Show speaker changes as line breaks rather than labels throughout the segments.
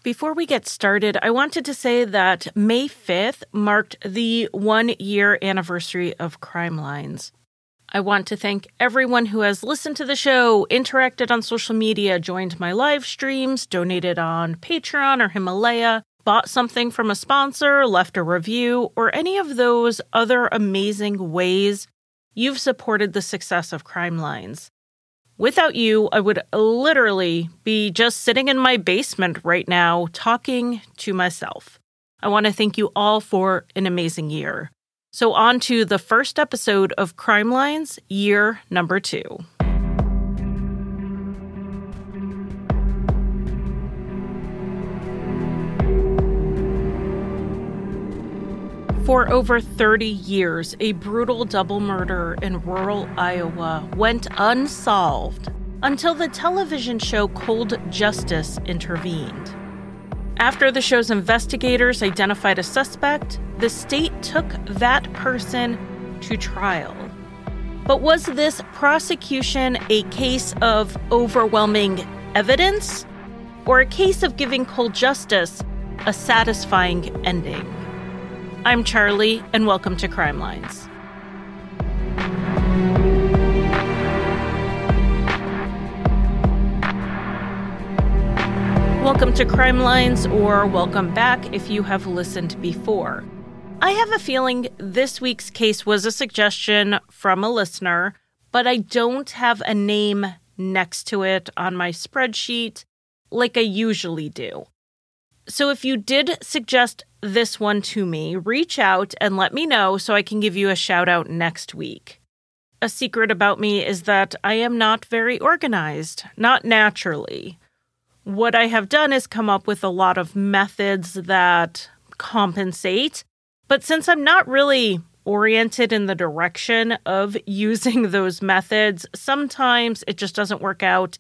Before we get started, I wanted to say that May 5th marked the 1-year anniversary of Crime Lines. I want to thank everyone who has listened to the show, interacted on social media, joined my live streams, donated on Patreon or Himalaya, bought something from a sponsor, left a review, or any of those other amazing ways you've supported the success of Crime Lines. Without you, I would literally be just sitting in my basement right now talking to myself. I want to thank you all for an amazing year. So on to the first episode of Crime Lines, year number 2. For over 30 years, a brutal double murder in rural Iowa went unsolved until the television show Cold Justice intervened. After the show's investigators identified a suspect, the state took that person to trial. But was this prosecution a case of overwhelming evidence or a case of giving Cold Justice a satisfying ending? I'm Charlie, and welcome to Crime Lines. Welcome to Crime Lines, or welcome back if you have listened before. I have a feeling this week's case was a suggestion from a listener, but I don't have a name next to it on my spreadsheet like I usually do. So if you did suggest this one to me, reach out and let me know so I can give you a shout out next week. A secret about me is that I am not very organized, not naturally. What I have done is come up with a lot of methods that compensate, but since I'm not really oriented in the direction of using those methods, sometimes it just doesn't work out.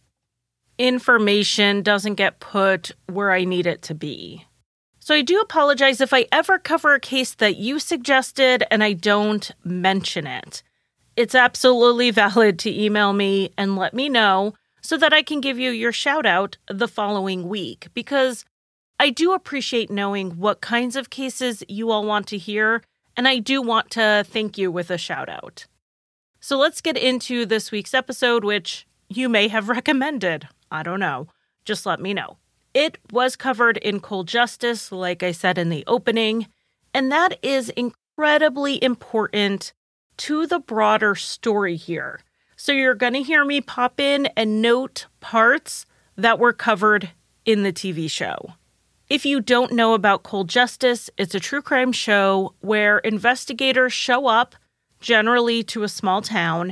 Information doesn't get put where I need it to be. So I do apologize if I ever cover a case that you suggested and I don't mention it. It's absolutely valid to email me and let me know so that I can give you your shout out the following week, because I do appreciate knowing what kinds of cases you all want to hear, and I do want to thank you with a shout out. So let's get into this week's episode, which you may have recommended. I don't know. Just let me know. It was covered in Cold Justice, like I said in the opening, and that is incredibly important to the broader story here. So you're going to hear me pop in and note parts that were covered in the TV show. If you don't know about Cold Justice, it's a true crime show where investigators show up, generally to a small town,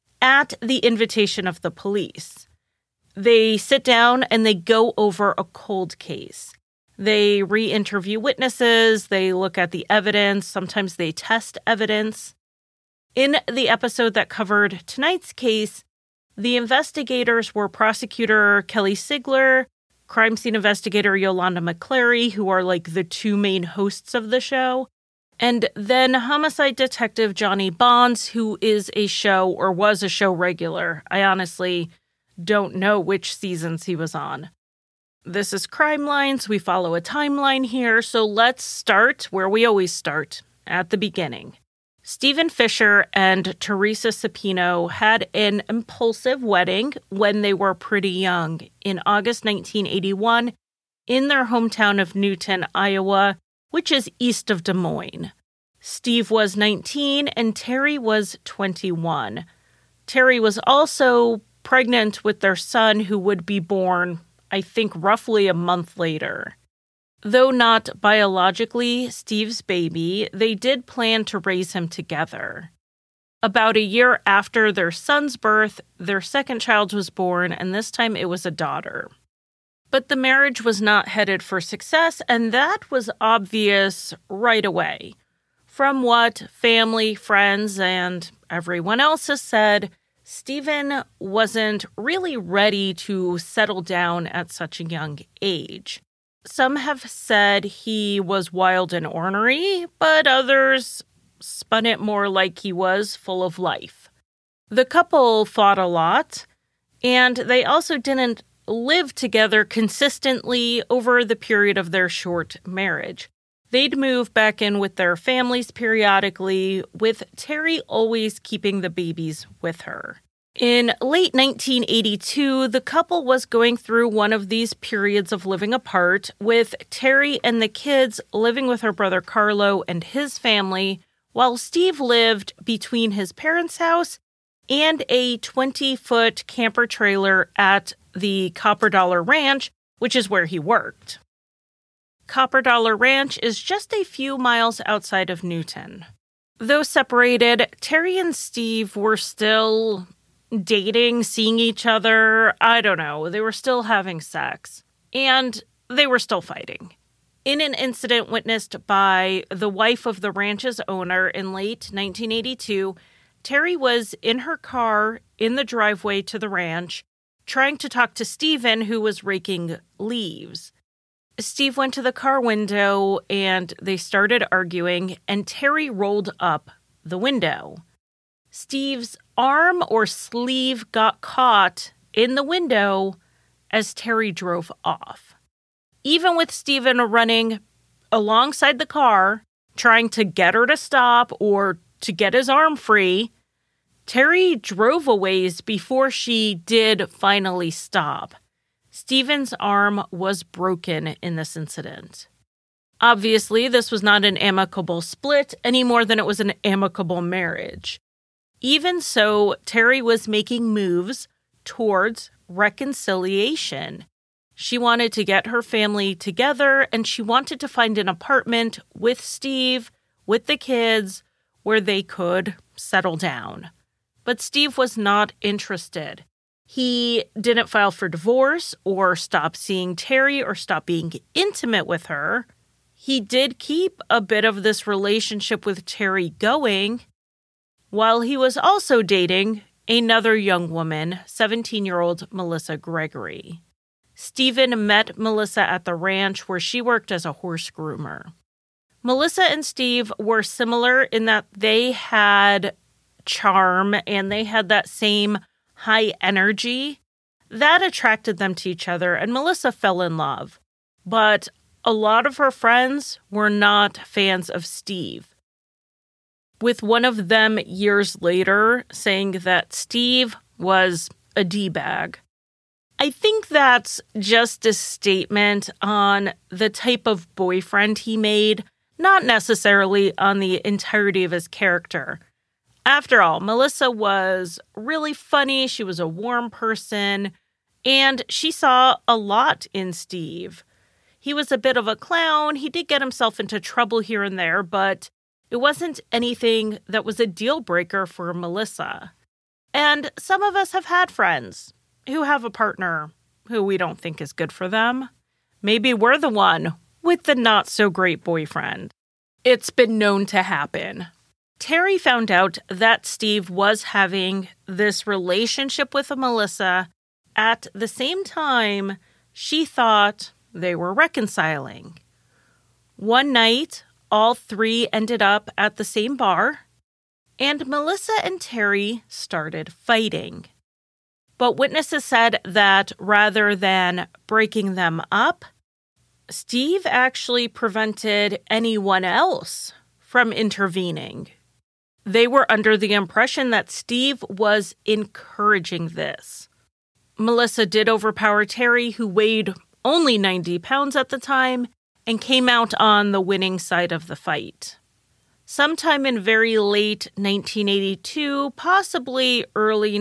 at the invitation of the police. They sit down and they go over a cold case. They re-interview witnesses, they look at the evidence, sometimes they test evidence. In the episode that covered tonight's case, the investigators were prosecutor Kelly Sigler, crime scene investigator Yolanda McClary, who are like the two main hosts of the show, and then homicide detective Johnny Bonds, who is a show or was a show regular. I honestly don't know which seasons he was on. This is Crime Lines. We follow a timeline here, so let's start where we always start, at the beginning. Stephen Fisher and Teresa Sapino had an impulsive wedding when they were pretty young in August 1981 in their hometown of Newton, Iowa, which is east of Des Moines. Steve was 19 and Terry was 21. Terry was also pregnant with their son, who would be born, I think, roughly a month later. Though not biologically Steve's baby, they did plan to raise him together. About a year after their son's birth, their second child was born, and this time it was a daughter. But the marriage was not headed for success, and that was obvious right away. From what family, friends, and everyone else has said, Stephen wasn't really ready to settle down at such a young age. Some have said he was wild and ornery, but others spun it more like he was full of life. The couple fought a lot, and they also didn't lived together consistently over the period of their short marriage. They'd move back in with their families periodically, with Terry always keeping the babies with her. In late 1982, the couple was going through one of these periods of living apart, with Terry and the kids living with her brother Carlo and his family, while Steve lived between his parents' house and a 20-foot camper trailer at the Copper Dollar Ranch, which is where he worked. Copper Dollar Ranch is just a few miles outside of Newton. Though separated, Terry and Steve were still dating, seeing each other. I don't know. They were still having sex. And they were still fighting. In an incident witnessed by the wife of the ranch's owner in late 1982, Terry was in her car in the driveway to the ranch, trying to talk to Stephen, who was raking leaves. Steve went to the car window and they started arguing, and Terry rolled up the window. Steve's arm or sleeve got caught in the window as Terry drove off. Even with Stephen running alongside the car, trying to get her to stop or to get his arm free, Terry drove a ways before she did finally stop. Stephen's arm was broken in this incident. Obviously, this was not an amicable split any more than it was an amicable marriage. Even so, Terry was making moves towards reconciliation. She wanted to get her family together, and she wanted to find an apartment with Steve, with the kids, where they could settle down. But Steve was not interested. He didn't file for divorce or stop seeing Terry or stop being intimate with her. He did keep a bit of this relationship with Terry going, while he was also dating another young woman, 17-year-old Melissa Gregory. Stephen met Melissa at the ranch where she worked as a horse groomer. Melissa and Steve were similar in that they had charm and they had that same high energy that attracted them to each other, and Melissa fell in love. But a lot of her friends were not fans of Steve, with one of them years later saying that Steve was a D-bag. I think that's just a statement on the type of boyfriend he made, not necessarily on the entirety of his character. After all, Melissa was really funny, she was a warm person, and she saw a lot in Steve. He was a bit of a clown, he did get himself into trouble here and there, but it wasn't anything that was a deal breaker for Melissa. And some of us have had friends who have a partner who we don't think is good for them. Maybe we're the one with the not-so-great boyfriend. It's been known to happen. Terry found out that Steve was having this relationship with Melissa at the same time she thought they were reconciling. One night, all three ended up at the same bar, and Melissa and Terry started fighting. But witnesses said that rather than breaking them up, Steve actually prevented anyone else from intervening. They were under the impression that Steve was encouraging this. Melissa did overpower Terry, who weighed only 90 pounds at the time, and came out on the winning side of the fight. Sometime in very late 1982, possibly early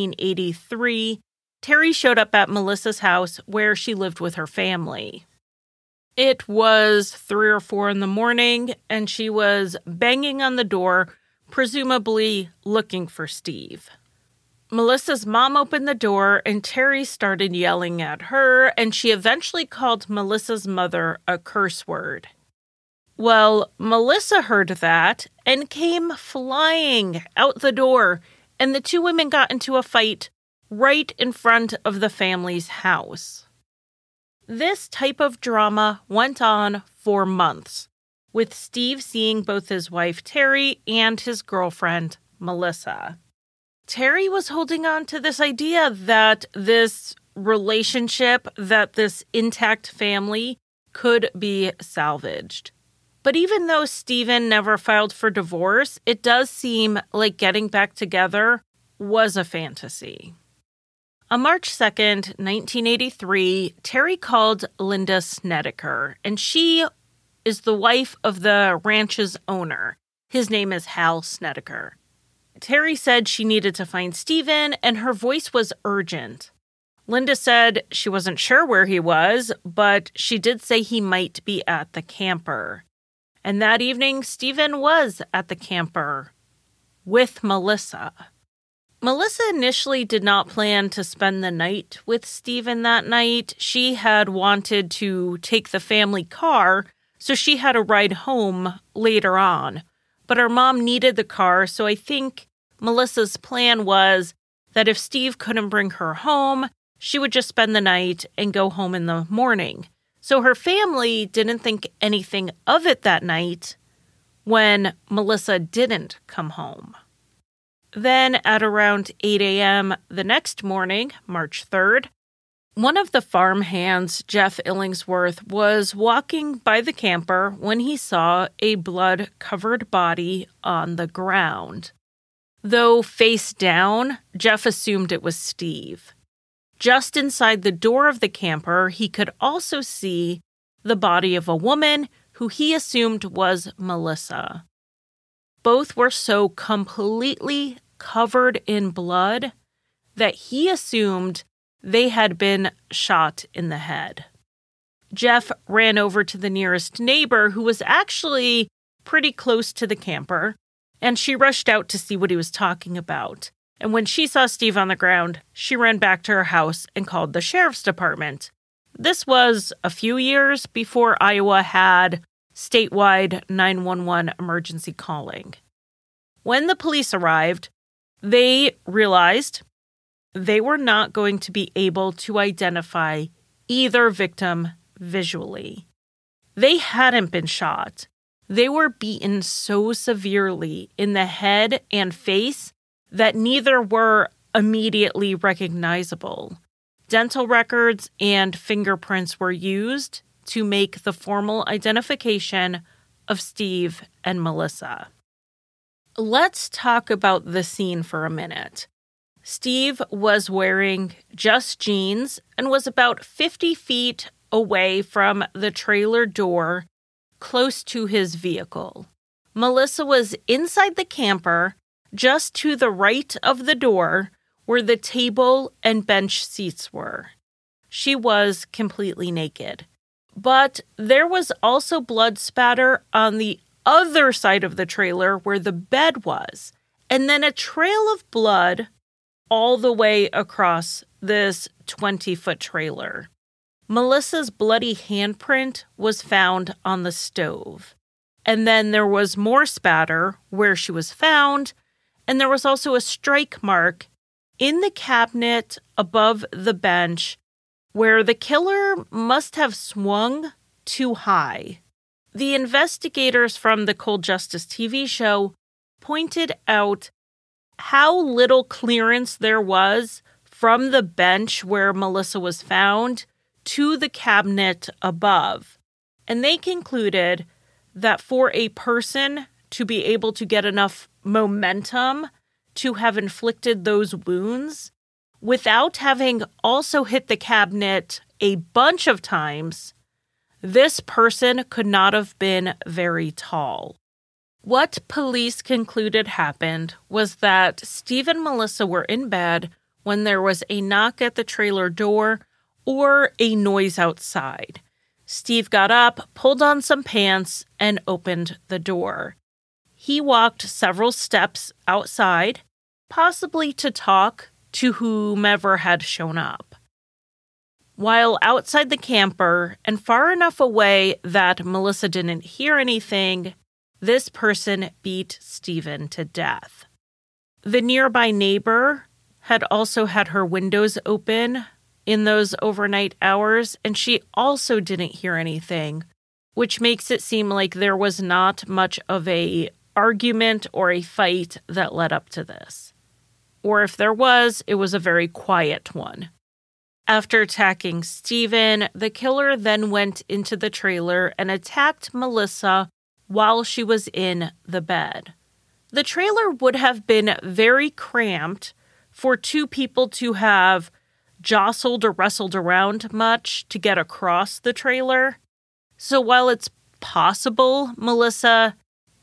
1983, Terry showed up at Melissa's house where she lived with her family. It was 3 or 4 in the morning, and she was banging on the door, presumably looking for Steve. Melissa's mom opened the door, and Terry started yelling at her, and she eventually called Melissa's mother a curse word. Well, Melissa heard that and came flying out the door, and the two women got into a fight right in front of the family's house. This type of drama went on for months, with Steve seeing both his wife Terry and his girlfriend Melissa. Terry was holding on to this idea that this relationship, that this intact family could be salvaged. But even though Stephen never filed for divorce, it does seem like getting back together was a fantasy. On March 2nd, 1983, Terry called Linda Snedeker, and she is the wife of the ranch's owner. His name is Hal Snedeker. Terry said she needed to find Stephen, and her voice was urgent. Linda said she wasn't sure where he was, but she did say he might be at the camper. And that evening, Stephen was at the camper with Melissa. Melissa initially did not plan to spend the night with Stephen that night. She had wanted to take the family car, so she had a ride home later on. But her mom needed the car, so I think Melissa's plan was that if Steve couldn't bring her home, she would just spend the night and go home in the morning. So her family didn't think anything of it that night when Melissa didn't come home. Then at around 8 a.m. the next morning, March 3rd, one of the farm hands, Jeff Illingsworth, was walking by the camper when he saw a blood-covered body on the ground. Though face down, Jeff assumed it was Steve. Just inside the door of the camper, he could also see the body of a woman who he assumed was Melissa. Both were so completely covered in blood that he assumed they had been shot in the head. Jeff ran over to the nearest neighbor, who was actually pretty close to the camper, and she rushed out to see what he was talking about. And when she saw Steve on the ground, she ran back to her house and called the sheriff's department. This was a few years before Iowa had statewide 911 emergency calling. When the police arrived, they realized they were not going to be able to identify either victim visually. They hadn't been shot. They were beaten so severely in the head and face that neither were immediately recognizable. Dental records and fingerprints were used to make the formal identification of Steve and Melissa. Let's talk about the scene for a minute. Steve was wearing just jeans and was about 50 feet away from the trailer door, close to his vehicle. Melissa was inside the camper, just to the right of the door, where the table and bench seats were. She was completely naked. But there was also blood spatter on the other side of the trailer where the bed was, and then a trail of blood all the way across this 20-foot trailer. Melissa's bloody handprint was found on the stove. And then there was more spatter where she was found, and there was also a strike mark in the cabinet above the bench where the killer must have swung too high. The investigators from the Cold Justice TV show pointed out how little clearance there was from the bench where Melissa was found to the cabinet above. And they concluded that for a person to be able to get enough momentum to have inflicted those wounds without having also hit the cabinet a bunch of times, this person could not have been very tall. What police concluded happened was that Steve and Melissa were in bed when there was a knock at the trailer door or a noise outside. Steve got up, pulled on some pants, and opened the door. He walked several steps outside, possibly to talk to whomever had shown up. While outside the camper and far enough away that Melissa didn't hear anything, this person beat Stephen to death. The nearby neighbor had also had her windows open in those overnight hours, and she also didn't hear anything, which makes it seem like there was not much of a argument or a fight that led up to this. Or if there was, it was a very quiet one. After attacking Stephen, the killer then went into the trailer and attacked Melissa while she was in the bed. The trailer would have been very cramped for two people to have jostled or wrestled around much to get across the trailer. So while it's possible Melissa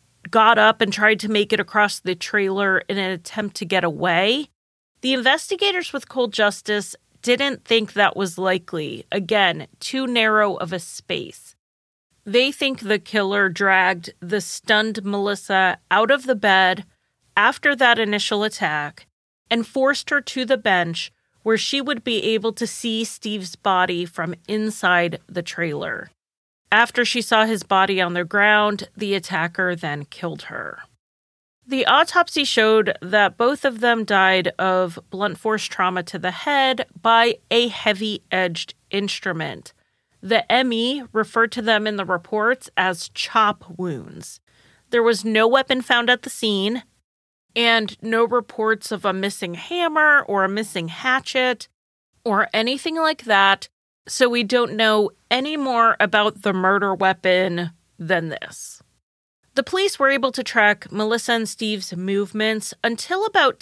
got up and tried to make it across the trailer in an attempt to get away, the investigators with Cold Justice didn't think that was likely. Again, too narrow of a space. They think the killer dragged the stunned Melissa out of the bed after that initial attack and forced her to the bench where she would be able to see Steve's body from inside the trailer. After she saw his body on the ground, the attacker then killed her. The autopsy showed that both of them died of blunt force trauma to the head by a heavy-edged instrument. The ME referred to them in the reports as chop wounds. There was no weapon found at the scene, and no reports of a missing hammer or a missing hatchet or anything like that, so we don't know any more about the murder weapon than this. The police were able to track Melissa and Steve's movements until about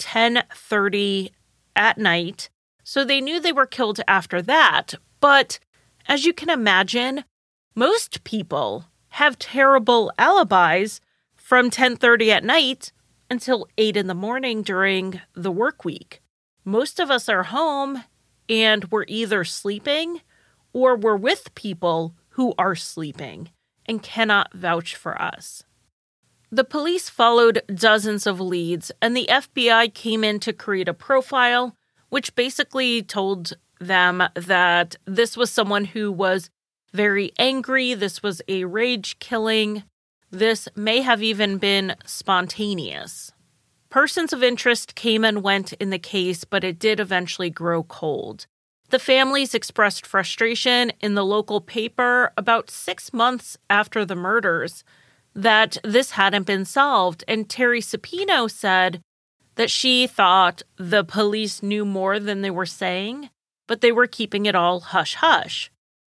10:30 at night, so they knew they were killed after that. But as you can imagine, most people have terrible alibis from 10:30 at night until 8 in the morning during the work week. Most of us are home and we're either sleeping or we're with people who are sleeping and cannot vouch for us. The police followed dozens of leads, and the FBI came in to create a profile, which basically told them that this was someone who was very angry, this was a rage killing, this may have even been spontaneous. Persons of interest came and went in the case, but it did eventually grow cold. The families expressed frustration in the local paper about 6 months after the murders that this hadn't been solved, and Terry Supino said that she thought the police knew more than they were saying, but they were keeping it all hush-hush.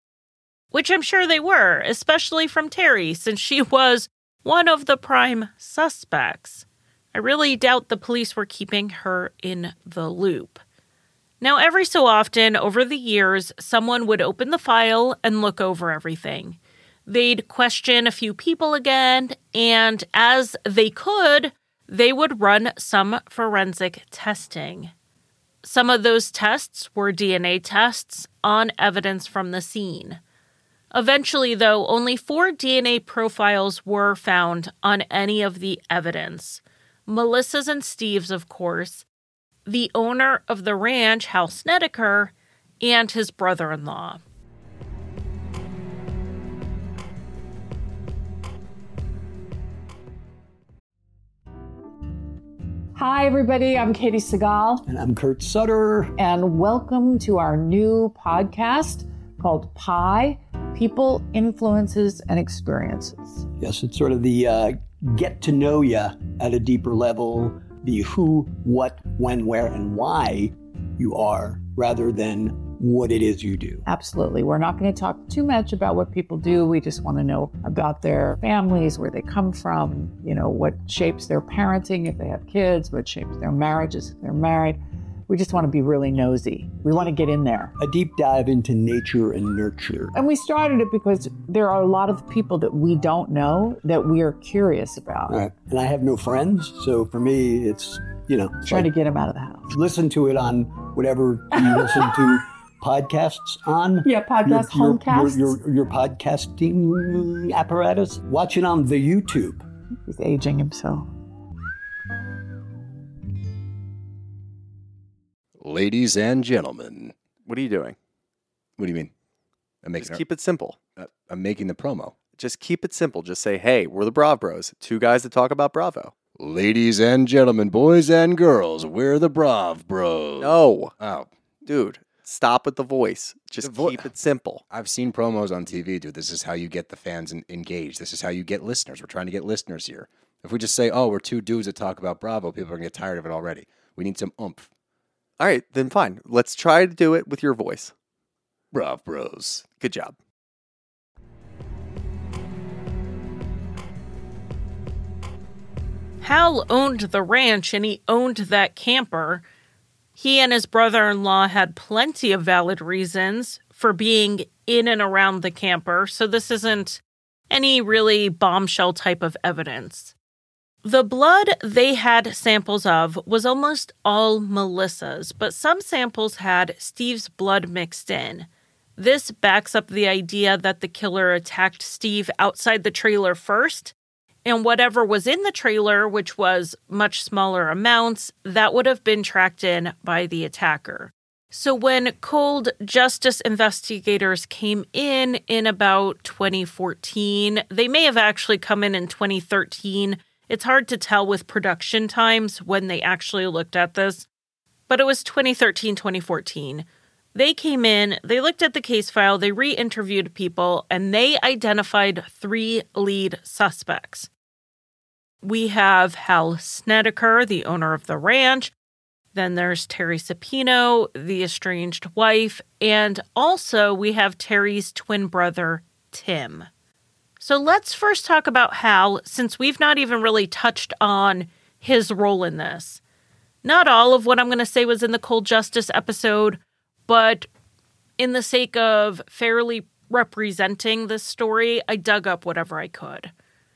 Which I'm sure they were, especially from Terry, since she was one of the prime suspects. I really doubt the police were keeping her in the loop. Now, every so often, over the years, someone would open the file and look over everything. They'd question a few people again, and as they could, they would run some forensic testing. Some of those tests were DNA tests on evidence from the scene. Eventually, though, only 4 DNA profiles were found on any of the evidence. Melissa's and Steve's, of course, the owner of the ranch, Hal Snedeker, and his brother-in-law.
Hi, everybody. I'm Katie Segal.
And I'm Kurt Sutter.
And welcome to our new podcast called PIE, People, Influences, and Experiences.
Yes, it's sort of the get to know you at a deeper level, the who, what, when, where, and why you are, rather than what it is you do.
Absolutely. We're not going to talk too much about what people do. We just want to know about their families, where they come from, what shapes their parenting if they have kids, what shapes their marriages if they're married. We just want to be really nosy. We want to get in there.
A deep dive into nature and nurture.
And we started it because there are a lot of people that we don't know that we are curious about.
Right. And I have no friends, so for me, it's,
trying to get them out of the house.
Listen to it on whatever you listen to podcasts on.
Yeah, homecasts.
Your podcasting apparatus. Watch it on the YouTube.
He's aging himself.
Ladies and gentlemen.
What are you doing?
What do you mean?
Just keep it simple.
I'm making the promo.
Just keep it simple. Just say, hey, we're the Brav Bros. 2 guys that talk about Bravo.
Ladies and gentlemen, boys and girls, we're the Brav Bros.
No.
Oh.
Dude, stop with the voice. Just keep it simple.
I've seen promos on TV, dude. This is how you get the fans engaged. This is how you get listeners. We're trying to get listeners here. If we just say, oh, we're 2 dudes that talk about Bravo, people are going to get tired of it already. We need some oomph.
All right, then fine. Let's try to do it with your voice.
Brav Bros.
Good job.
Hal owned the ranch and he owned that camper. He and his brother-in-law had plenty of valid reasons for being in and around the camper, so this isn't any really bombshell type of evidence. The blood they had samples of was almost all Melissa's, but some samples had Steve's blood mixed in. This backs up the idea that the killer attacked Steve outside the trailer first, and whatever was in the trailer, which was much smaller amounts, that would have been tracked in by the attacker. So when cold justice investigators came in about 2014, they may have actually come in 2013. It's hard to tell with production times when they actually looked at this, but it was 2013, 2014. They came in, they looked at the case file, they re-interviewed people, and they identified 3 lead suspects. We have Hal Snedeker, the owner of the ranch. Then there's Terry Sapino, the estranged wife. And also we have Terry's twin brother, Tim. So let's first talk about Hal, since we've not even really touched on his role in this. Not all of what I'm going to say was in the Cold Justice episode, but in the sake of fairly representing this story, I dug up whatever I could.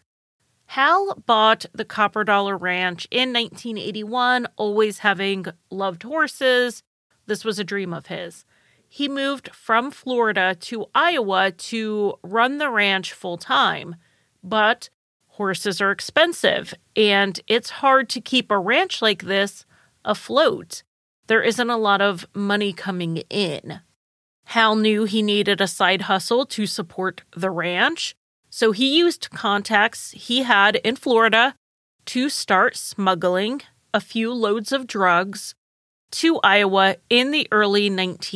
Hal bought the Copper Dollar Ranch in 1981, always having loved horses. This was a dream of his. He moved from Florida to Iowa to run the ranch full-time. But horses are expensive, and it's hard to keep a ranch like this afloat. There isn't a lot of money coming in. Hal knew he needed a side hustle to support the ranch. So he used contacts he had in Florida to start smuggling a few loads of drugs to Iowa in the early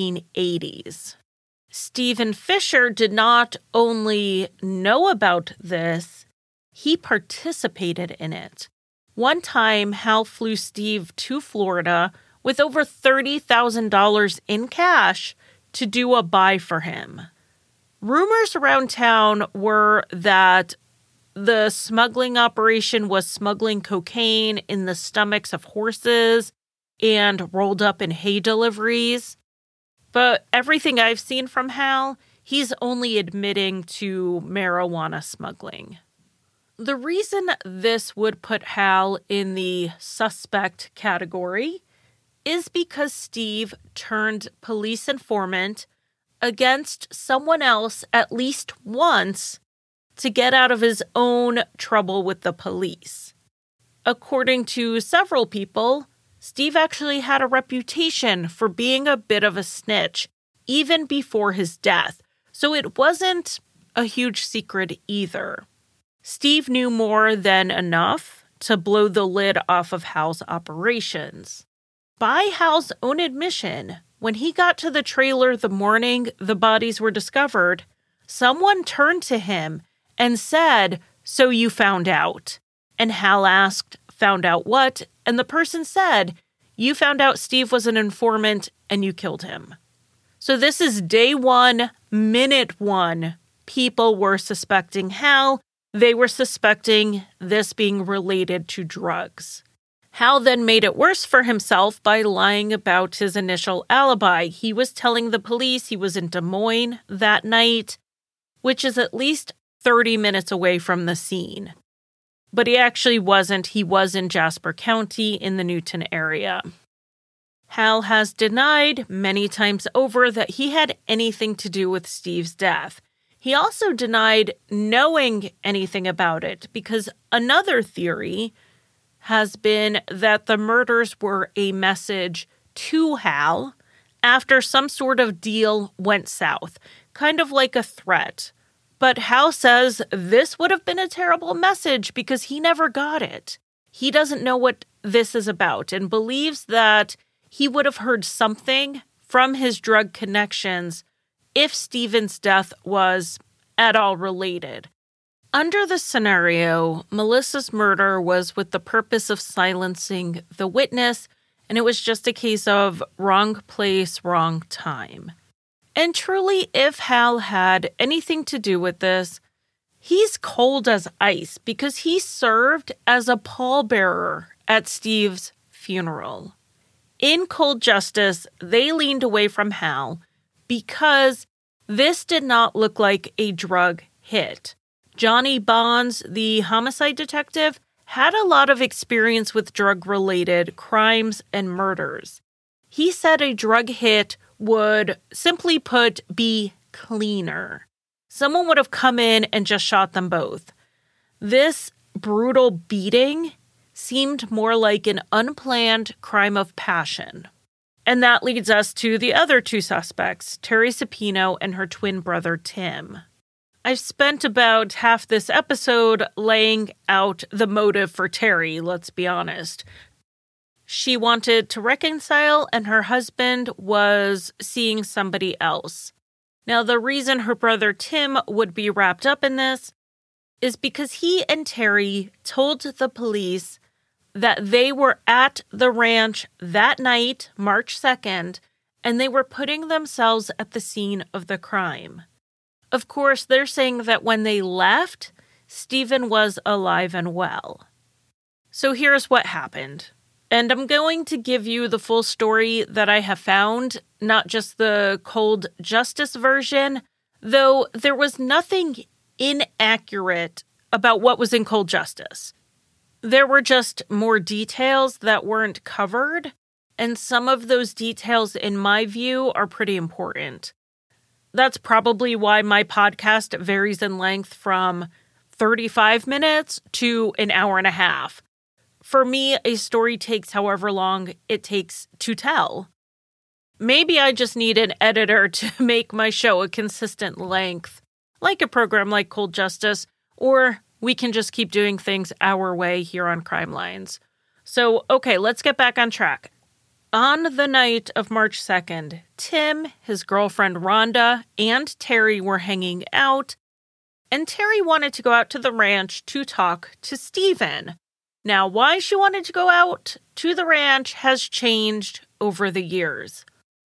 1980s. Stephen Fisher did not only know about this, he participated in it. One time, Hal flew Steve to Florida with over $30,000 in cash to do a buy for him. Rumors around town were that the smuggling operation was smuggling cocaine in the stomachs of horses and rolled up in hay deliveries. But everything I've seen from Hal, he's only admitting to marijuana smuggling. The reason this would put Hal in the suspect category is because Steve turned police informant against someone else at least once to get out of his own trouble with the police. According to several people, Steve actually had a reputation for being a bit of a snitch, even before his death, so it wasn't a huge secret either. Steve knew more than enough to blow the lid off of Hal's operations. By Hal's own admission, when he got to the trailer the morning the bodies were discovered, someone turned to him and said, "So you found out?" And Hal asked, "Found out what?" And the person said, "You found out Steve was an informant and you killed him." So this is day 1, minute 1. People were suspecting Hal. They were suspecting this being related to drugs. Hal then made it worse for himself by lying about his initial alibi. He was telling the police he was in Des Moines that night, which is at least 30 minutes away from the scene. But he actually wasn't. He was in Jasper County in the Newton area. Hal has denied many times over that he had anything to do with Steve's death. He also denied knowing anything about it because another theory has been that the murders were a message to Hal after some sort of deal went south, kind of like a threat. But Hal says this would have been a terrible message because he never got it. He doesn't know what this is about and believes that he would have heard something from his drug connections if Stephen's death was at all related. Under the scenario, Melissa's murder was with the purpose of silencing the witness, and it was just a case of wrong place, wrong time. And truly, if Hal had anything to do with this, he's cold as ice because he served as a pallbearer at Steve's funeral. In Cold Justice, they leaned away from Hal because this did not look like a drug hit. Johnny Bonds, the homicide detective, had a lot of experience with drug-related crimes and murders. He said a drug hit would, simply put, be cleaner. Someone would have come in and just shot them both. This brutal beating seemed more like an unplanned crime of passion. And that leads us to the other two suspects, Terry Supino and her twin brother, Tim. I've spent about half this episode laying out the motive for Terry, let's be honest. She wanted to reconcile, and her husband was seeing somebody else. Now, the reason her brother Tim would be wrapped up in this is because he and Terry told the police that they were at the ranch that night, March 2nd, and they were putting themselves at the scene of the crime. Of course, they're saying that when they left, Stephen was alive and well. So here's what happened. And I'm going to give you the full story that I have found, not just the Cold Justice version, though there was nothing inaccurate about what was in Cold Justice. There were just more details that weren't covered, and some of those details, in my view, are pretty important. That's probably why my podcast varies in length from 35 minutes to an hour and a half. For me, a story takes however long it takes to tell. Maybe I just need an editor to make my show a consistent length, like a program like Cold Justice, or we can just keep doing things our way here on Crime Lines. So, okay, let's get back on track. On the night of March 2nd, Tim, his girlfriend Rhonda, and Terry were hanging out, and Terry wanted to go out to the ranch to talk to Stephen. Now, why she wanted to go out to the ranch has changed over the years.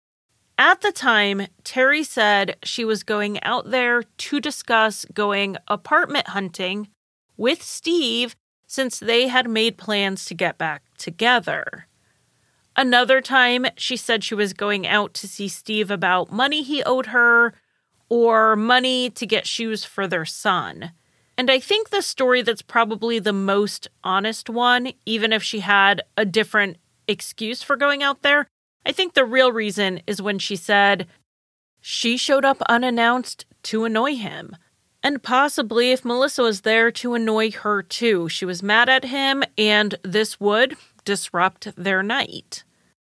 At the time, Terry said she was going out there to discuss going apartment hunting with Steve since they had made plans to get back together. Another time, she said she was going out to see Steve about money he owed her or money to get shoes for their son. And I think the story that's probably the most honest one, even if she had a different excuse for going out there, I think the real reason is when she said she showed up unannounced to annoy him. And possibly if Melissa was there to annoy her too. She was mad at him, and this would disrupt their night.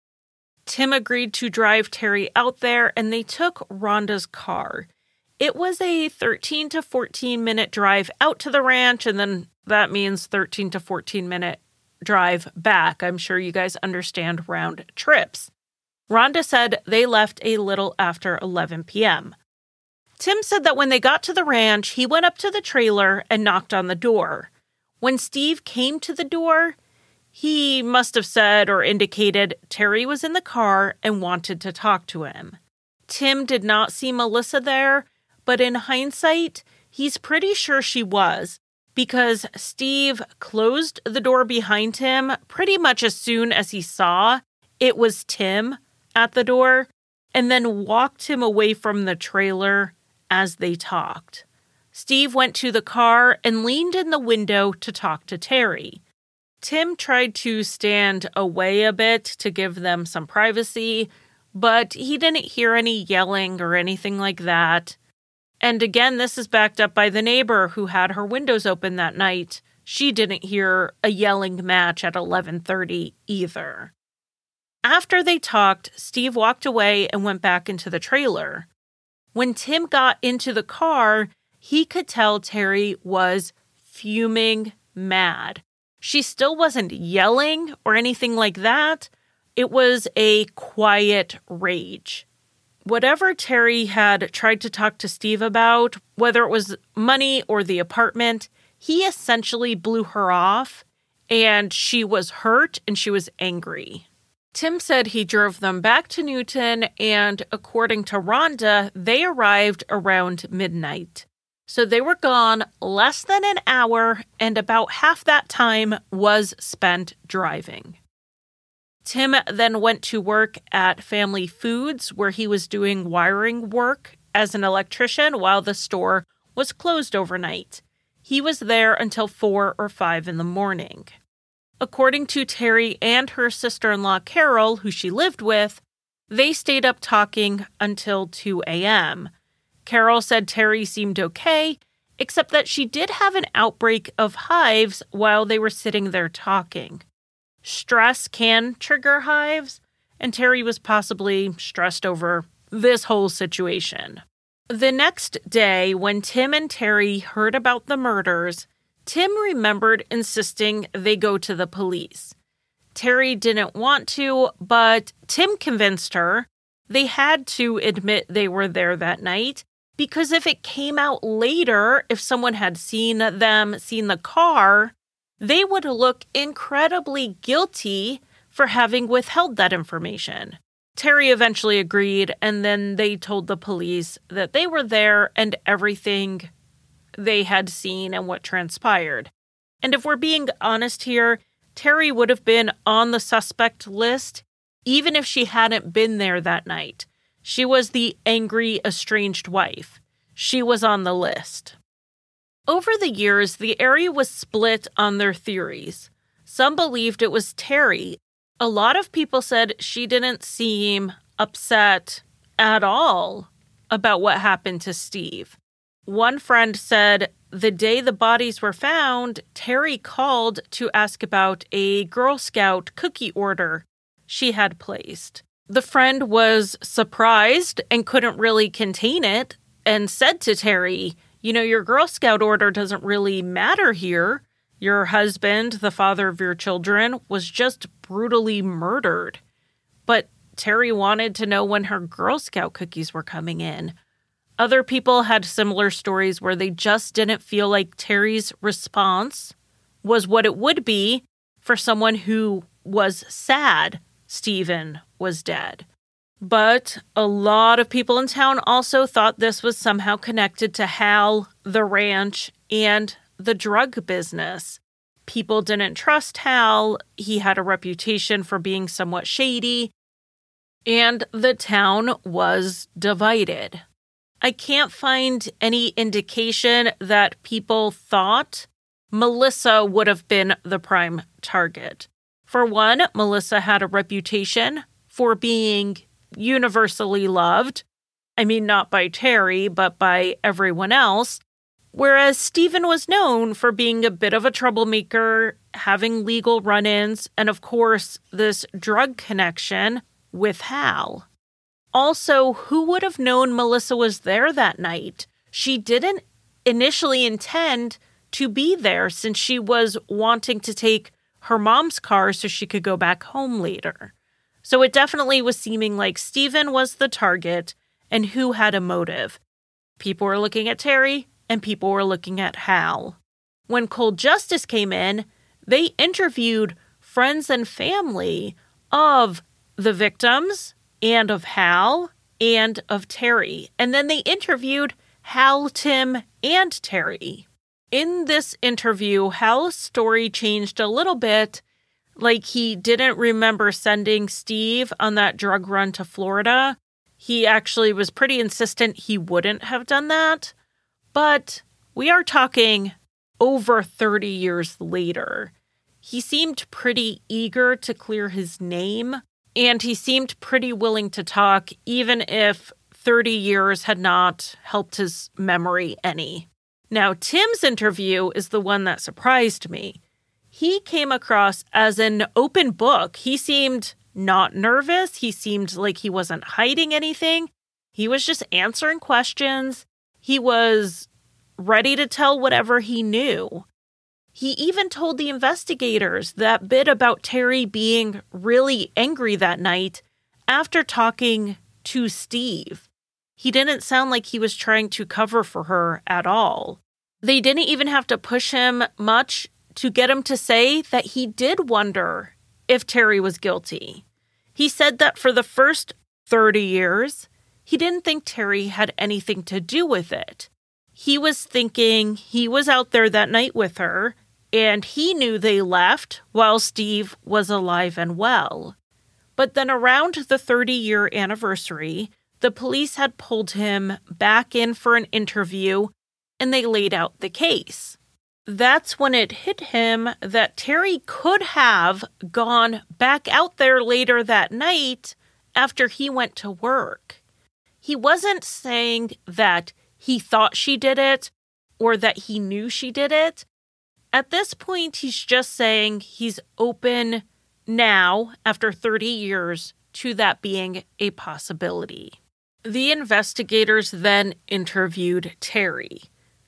Tim agreed to drive Terry out there, and they took Rhonda's car. It was a 13 to 14 minute drive out to the ranch, and then that means 13 to 14 minute drive back. I'm sure you guys understand round trips. Rhonda said they left a little after 11 p.m. Tim said that when they got to the ranch, he went up to the trailer and knocked on the door. When Steve came to the door, he must have said or indicated Terry was in the car and wanted to talk to him. Tim did not see Melissa there, but in hindsight, he's pretty sure she was, because Steve closed the door behind him pretty much as soon as he saw it was Tim at the door, and then walked him away from the trailer as they talked. Steve went to the car and leaned in the window to talk to Terry. Tim tried to stand away a bit to give them some privacy, but he didn't hear any yelling or anything like that. And again, this is backed up by the neighbor who had her windows open that night. She didn't hear a yelling match at 11:30 either. After they talked, Steve walked away and went back into the trailer. When Tim got into the car, he could tell Terry was fuming mad. She still wasn't yelling or anything like that. It was a quiet rage. Whatever Terry had tried to talk to Steve about, whether it was money or the apartment, he essentially blew her off, and she was hurt and she was angry. Tim said he drove them back to Newton, and according to Rhonda, they arrived around midnight. So they were gone less than an hour, and about half that time was spent driving. Tim then went to work at Family Foods, where he was doing wiring work as an electrician while the store was closed overnight. He was there until 4 or 5 in the morning. According to Terry and her sister-in-law Carol, who she lived with, they stayed up talking until 2 a.m. Carol said Terry seemed okay, except that she did have an outbreak of hives while they were sitting there talking. Stress can trigger hives, and Terry was possibly stressed over this whole situation. The next day, when Tim and Terry heard about the murders, Tim remembered insisting they go to the police. Terry didn't want to, but Tim convinced her they had to admit they were there that night, because if it came out later, if someone had seen the car, they would look incredibly guilty for having withheld that information. Terry eventually agreed, and then they told the police that they were there and everything they had seen and what transpired. And if we're being honest here, Terry would have been on the suspect list even if she hadn't been there that night. She was the angry, estranged wife. She was on the list. Over the years, the area was split on their theories. Some believed it was Terry. A lot of people said she didn't seem upset at all about what happened to Steve. One friend said the day the bodies were found, Terry called to ask about a Girl Scout cookie order she had placed. The friend was surprised and couldn't really contain it and said to Terry, your Girl Scout order doesn't really matter here. Your husband, the father of your children, was just brutally murdered. But Terry wanted to know when her Girl Scout cookies were coming in. Other people had similar stories where they just didn't feel like Terry's response was what it would be for someone who was sad Stephen was dead. But a lot of people in town also thought this was somehow connected to Hal, the ranch, and the drug business. People didn't trust Hal. He had a reputation for being somewhat shady, and the town was divided. I can't find any indication that people thought Melissa would have been the prime target. For one, Melissa had a reputation for being universally loved. I mean, not by Terry, but by everyone else. Whereas Stephen was known for being a bit of a troublemaker, having legal run-ins, and of course, this drug connection with Hal. Also, who would have known Melissa was there that night? She didn't initially intend to be there since she was wanting to take her mom's car so she could go back home later. So it definitely was seeming like Stephen was the target and who had a motive. People were looking at Terry and people were looking at Hal. When Cold Justice came in, they interviewed friends and family of the victims and of Hal and of Terry. And then they interviewed Hal, Tim, and Terry. In this interview, Hal's story changed a little bit. Like, he didn't remember sending Steve on that drug run to Florida. He actually was pretty insistent he wouldn't have done that. But we are talking over 30 years later. He seemed pretty eager to clear his name, and he seemed pretty willing to talk, even if 30 years had not helped his memory any. Now, Tim's interview is the one that surprised me. He came across as an open book. He seemed not nervous. He seemed like he wasn't hiding anything. He was just answering questions. He was ready to tell whatever he knew. He even told the investigators that bit about Terry being really angry that night after talking to Steve. He didn't sound like he was trying to cover for her at all. They didn't even have to push him much to get him to say that he did wonder if Terry was guilty. He said that for the first 30 years, he didn't think Terry had anything to do with it. He was thinking he was out there that night with her, and he knew they left while Steve was alive and well. But then around the 30-year anniversary, the police had pulled him back in for an interview, and they laid out the case. That's when it hit him that Terry could have gone back out there later that night after he went to work. He wasn't saying that he thought she did it or that he knew she did it. At this point, he's just saying he's open now, after 30 years, to that being a possibility. The investigators then interviewed Terry.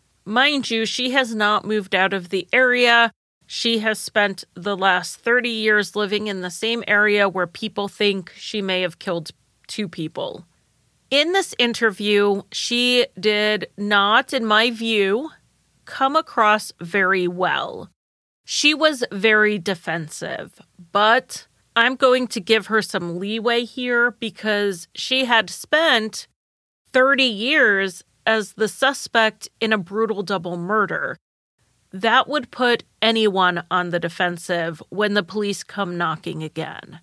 Mind you, she has not moved out of the area. She has spent the last 30 years living in the same area where people think she may have killed 2 people. In this interview, she did not, in my view, come across very well. She was very defensive, but I'm going to give her some leeway here because she had spent 30 years as the suspect in a brutal double murder. That would put anyone on the defensive when the police come knocking again.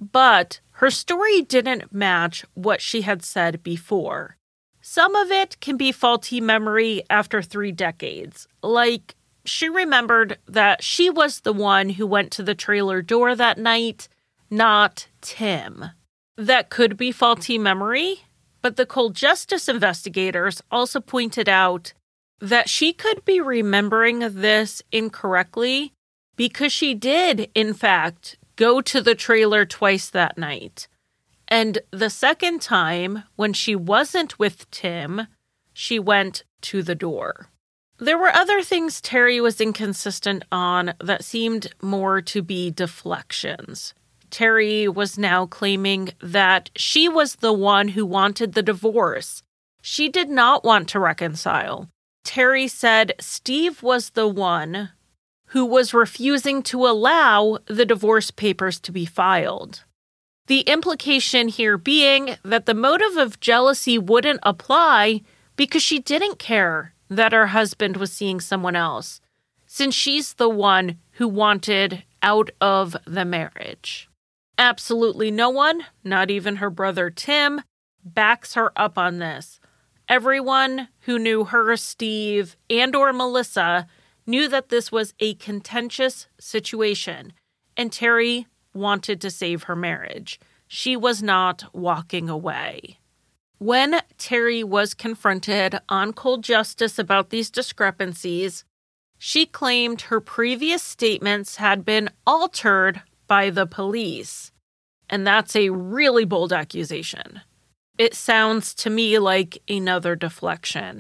But her story didn't match what she had said before. Some of it can be faulty memory after 3 decades. Like, she remembered that she was the one who went to the trailer door that night, not Tim. That could be faulty memory, but the cold justice investigators also pointed out that she could be remembering this incorrectly because she did, in fact, go to the trailer twice that night. And the second time, when she wasn't with Tim, she went to the door. There were other things Terry was inconsistent on that seemed more to be deflections. Terry was now claiming that she was the one who wanted the divorce. She did not want to reconcile. Terry said Steve was the one who was refusing to allow the divorce papers to be filed. The implication here being that the motive of jealousy wouldn't apply because she didn't care that her husband was seeing someone else, since she's the one who wanted out of the marriage. Absolutely no one, not even her brother Tim, backs her up on this. Everyone who knew her, Steve, and/or Melissa knew that this was a contentious situation, and Terry wanted to save her marriage. She was not walking away. When Terry was confronted on Cold Justice about these discrepancies, she claimed her previous statements had been altered by the police. And that's a really bold accusation. It sounds to me like another deflection.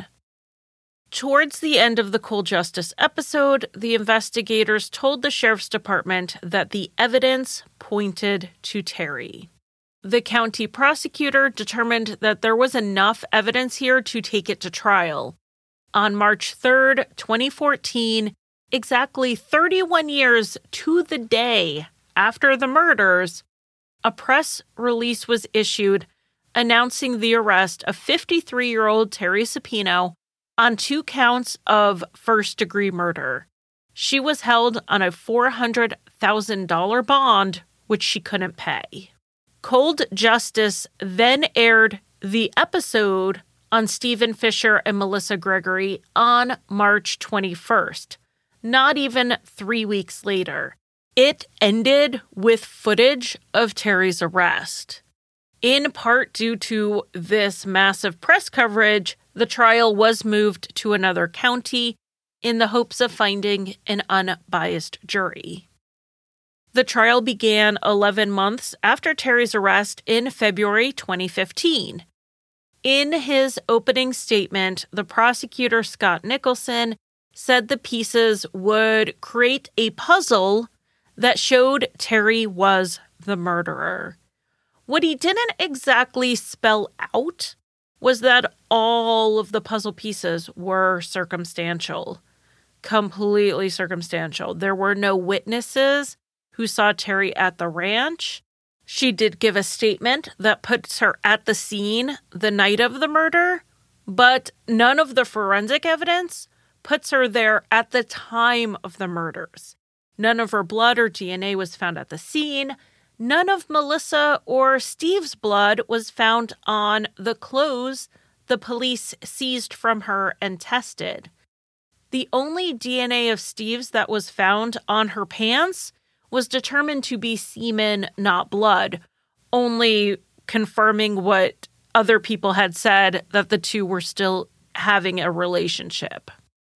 Towards the end of the Cold Justice episode, the investigators told the sheriff's department that the evidence pointed to Terry. The county prosecutor determined that there was enough evidence here to take it to trial. On March 3rd, 2014, exactly 31 years to the day after the murders, a press release was issued announcing the arrest of 53-year-old Terry Supino on 2 counts of first-degree murder. She was held on a $400,000 bond, which she couldn't pay. Cold Justice then aired the episode on Stephen Fisher and Melissa Gregory on March 21st, not even 3 weeks later. It ended with footage of Terry's arrest. In part due to this massive press coverage, the trial was moved to another county in the hopes of finding an unbiased jury. The trial began 11 months after Terry's arrest in February 2015. In his opening statement, the prosecutor, Scott Nicholson, said the pieces would create a puzzle that showed Terry was the murderer. What he didn't exactly spell out was that all of the puzzle pieces were circumstantial, completely circumstantial. There were no witnesses who saw Terry at the ranch. She did give a statement that puts her at the scene the night of the murder, but none of the forensic evidence puts her there at the time of the murders. None of her blood or DNA was found at the scene. None of Melissa or Steve's blood was found on the clothes the police seized from her and tested. The only DNA of Steve's that was found on her pants was determined to be semen, not blood, only confirming what other people had said, that the two were still having a relationship.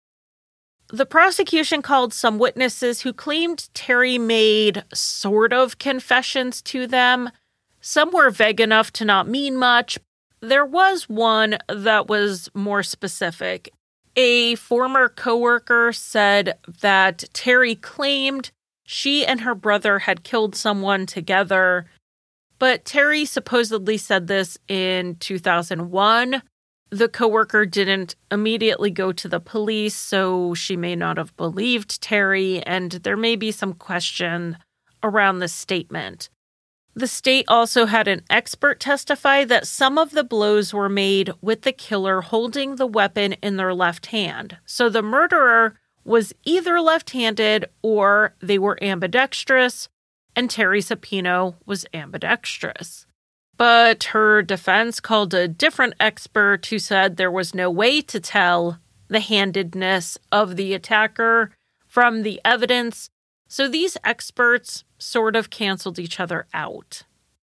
The prosecution called some witnesses who claimed Terry made sort of confessions to them. Some were vague enough to not mean much. There was one that was more specific. A former coworker said that Terry claimed she and her brother had killed someone together, but Terry supposedly said this in 2001. The coworker didn't immediately go to the police, so she may not have believed Terry, and there may be some question around this statement. The state also had an expert testify that some of the blows were made with the killer holding the weapon in their left hand. So the murderer was either left-handed or they were ambidextrous, and Terry Sapino was ambidextrous. But her defense called a different expert who said there was no way to tell the handedness of the attacker from the evidence, so these experts sort of canceled each other out.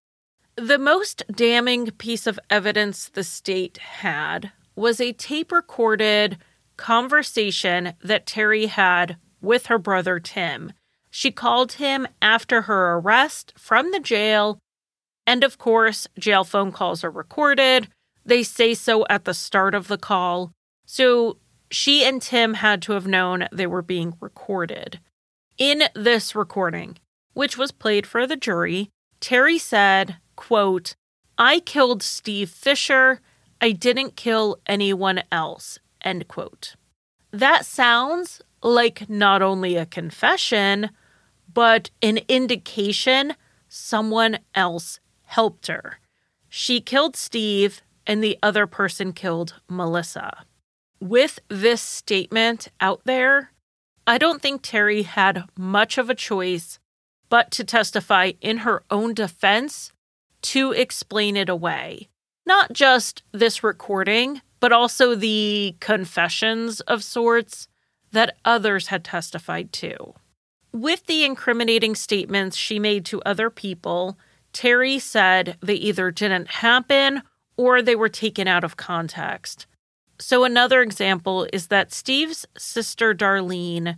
The most damning piece of evidence the state had was a tape-recorded conversation that Terry had with her brother Tim. She called him after her arrest from the jail, and of course, jail phone calls are recorded. They say so at the start of the call. So she and Tim had to have known they were being recorded. In this recording, which was played for the jury, Terry said, quote, "I killed Steve Fisher. I didn't kill anyone else," end quote. That sounds like not only a confession, but an indication someone else helped her. She killed Steve, and the other person killed Melissa. With this statement out there, I don't think Terry had much of a choice but to testify in her own defense to explain it away. Not just this recording, but also the confessions of sorts that others had testified to. With the incriminating statements she made to other people, Terry said they either didn't happen or they were taken out of context. So another example is that Steve's sister Darlene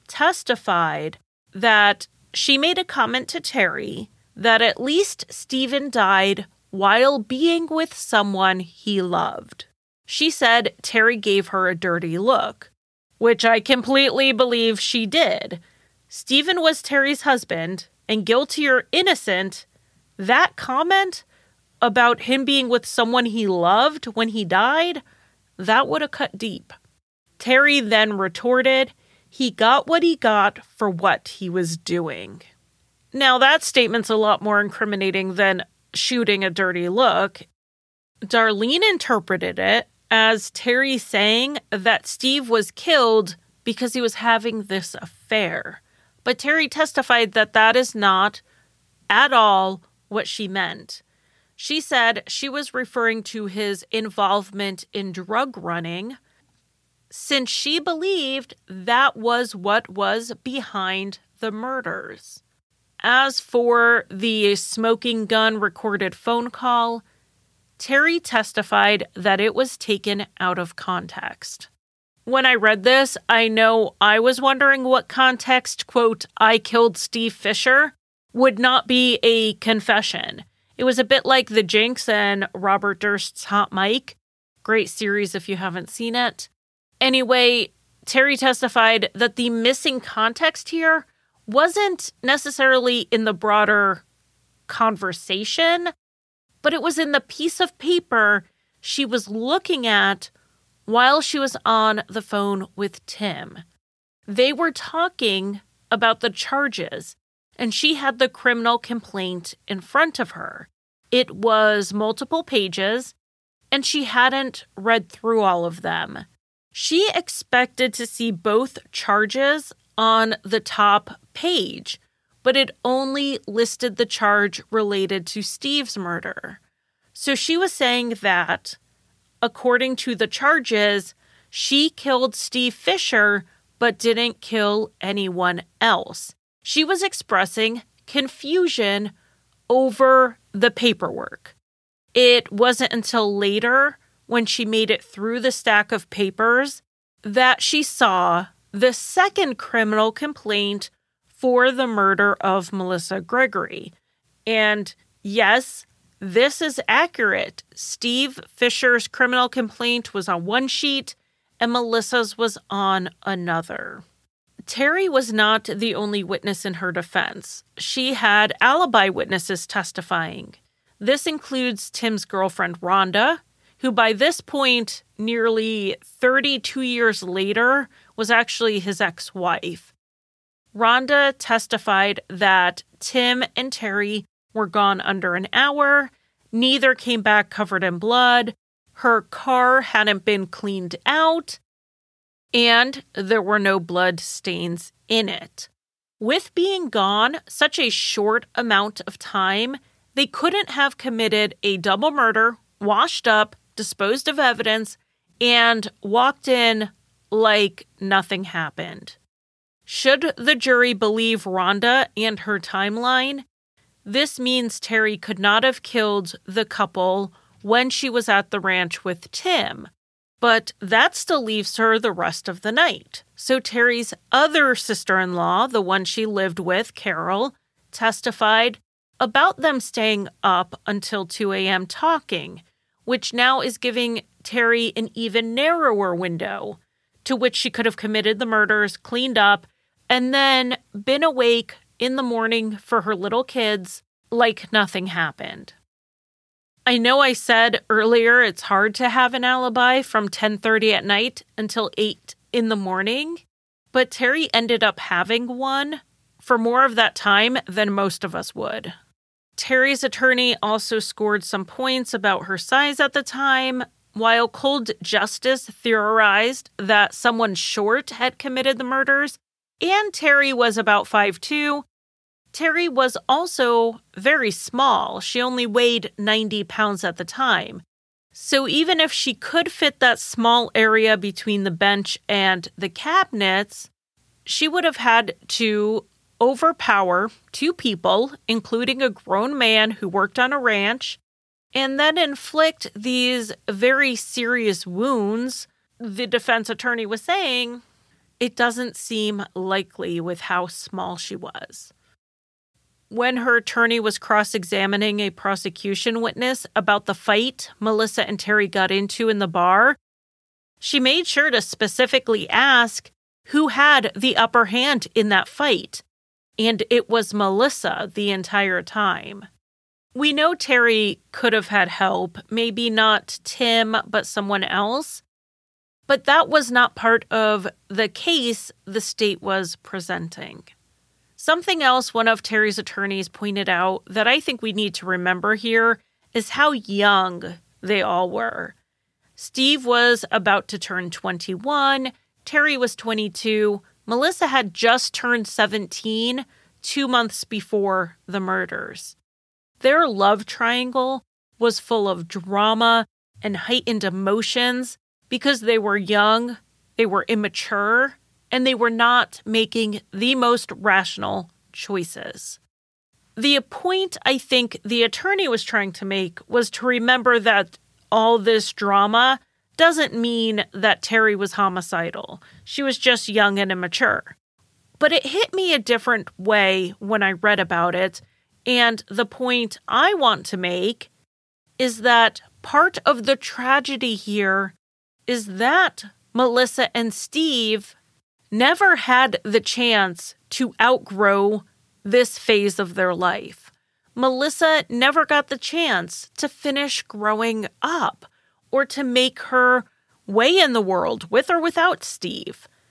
testified that she made a comment to Terry that at least Steven died while being with someone he loved. She said Terry gave her a dirty look, which I completely believe she did. Steven was Terry's husband, and guilty or innocent, that comment about him being with someone he loved when he died, that would have cut deep. Terry then retorted, he got what he got for what he was doing. Now that statement's a lot more incriminating than shooting a dirty look. Darlene interpreted it as Terry saying that Steve was killed because he was having this affair. But Terry testified that that is not at all what she meant. She said she was referring to his involvement in drug running, since she believed that was what was behind the murders. As for the smoking gun recorded phone call, Terry testified that it was taken out of context. When I read this, I know I was wondering what context, quote, "I killed Steve Fisher," would not be a confession. It was a bit like The Jinx and Robert Durst's Hot Mike. Great series if you haven't seen it. Anyway, Terry testified that the missing context here wasn't necessarily in the broader conversation, but it was in the piece of paper she was looking at while she was on the phone with Tim. They were talking about the charges, and she had the criminal complaint in front of her. It was multiple pages, and she hadn't read through all of them. She expected to see both charges on the top page, but it only listed the charge related to Steve's murder. So she was saying that, according to the charges, she killed Steve Fisher, but didn't kill anyone else. She was expressing confusion over the paperwork. It wasn't until later, when she made it through the stack of papers, that she saw the second criminal complaint for the murder of Melissa Gregory. And yes, this is accurate. Steve Fisher's criminal complaint was on one sheet, and Melissa's was on another. Terry was not the only witness in her defense. She had alibi witnesses testifying. This includes Tim's girlfriend, Rhonda, who by this point, nearly 32 years later, was actually his ex-wife. Rhonda testified that Tim and Terry were gone under an hour. Neither came back covered in blood. Her car hadn't been cleaned out, and there were no blood stains in it. With being gone such a short amount of time, they couldn't have committed a double murder, washed up, disposed of evidence, and walked in like nothing happened. Should the jury believe Rhonda and her timeline, this means Terry could not have killed the couple when she was at the ranch with Tim, but that still leaves her the rest of the night. So Terry's other sister-in-law, the one she lived with, Carol, testified about them staying up until 2 a.m. talking, which now is giving Terry an even narrower window to which she could have committed the murders, cleaned up, and then been awake in the morning for her little kids like nothing happened. I know I said earlier it's hard to have an alibi from 10:30 at night until 8 in the morning, but Terry ended up having one for more of that time than most of us would. Terry's attorney also scored some points about her size at the time, while Cold Justice theorized that someone short had committed the murders, and Terry was about 5'2". Terry was also very small. She only weighed 90 pounds at the time. So even if she could fit that small area between the bench and the cabinets, she would have had to overpower two people, including a grown man who worked on a ranch, and then inflict these very serious wounds. The defense attorney was saying it doesn't seem likely with how small she was. When her attorney was cross-examining a prosecution witness about the fight Melissa and Terry got into in the bar, she made sure to specifically ask who had the upper hand in that fight, and it was Melissa the entire time. We know Terry could have had help, maybe not Tim, but someone else, but that was not part of the case the state was presenting. Something else one of Terry's attorneys pointed out that I think we need to remember here is how young they all were. Steve was about to turn 21, Terry was 22, Melissa had just turned 17 2 months before the murders. Their love triangle was full of drama and heightened emotions because they were young, they were immature, and they were not making the most rational choices. The point I think the attorney was trying to make was to remember that all this drama doesn't mean that Terry was homicidal. She was just young and immature. But it hit me a different way when I read about it, and the point I want to make is that part of the tragedy here is that Melissa and Steve never had the chance to outgrow this phase of their life. Melissa never got the chance to finish growing up or to make her way in the world with or without Steve.